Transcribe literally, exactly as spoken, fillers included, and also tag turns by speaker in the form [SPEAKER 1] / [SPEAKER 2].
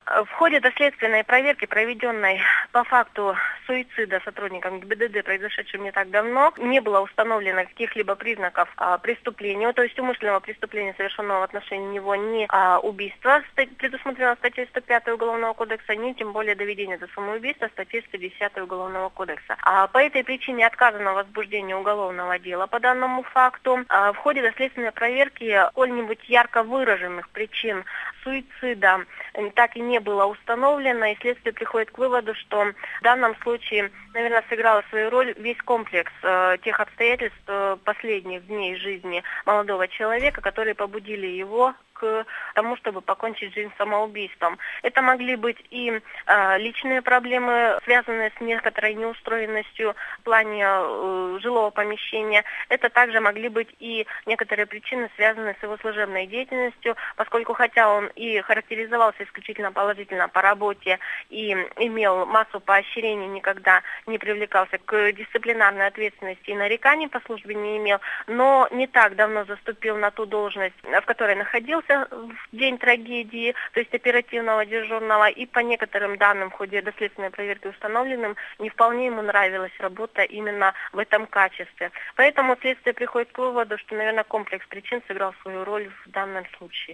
[SPEAKER 1] В ходе доследственной проверки, проведенной по факту суицида сотрудниками ГИБДД, произошедшим не так давно, не было установлено каких-либо признаков а, преступления, то есть умышленного преступления, совершенного в отношении него, ни а, убийства, предусмотренного статьей сто пятой Уголовного кодекса, ни тем более доведения до самоубийства статьей сто десятой Уголовного кодекса. А, по этой причине отказано в возбуждении уголовного дела по данному факту. А, в ходе доследственной проверки сколь-нибудь ярко выраженных причин суицида так и не было установлено, и следствие приходит к выводу, что в данном случае, наверное, сыграла свою роль весь комплекс э, тех обстоятельств э, последних дней жизни молодого человека, которые побудили его к тому, чтобы покончить жизнь самоубийством. Это могли быть и э, личные проблемы, связанные с некоторой неустроенностью в плане э, жилого помещения. Это также могли быть и некоторые причины, связанные с его служебной деятельностью, поскольку хотя он и характеризовался исключительно положительно по работе и имел массу поощрений, никогда не привлекался к дисциплинарной ответственности и нареканий по службе не имел, но не так давно заступил на ту должность, в которой находился в день трагедии, то есть оперативного дежурного, и по некоторым данным в ходе доследственной проверки установленным, не вполне ему нравилась работа именно в этом качестве. Поэтому следствие приходит к выводу, что, наверное, комплекс причин сыграл свою роль в данном случае.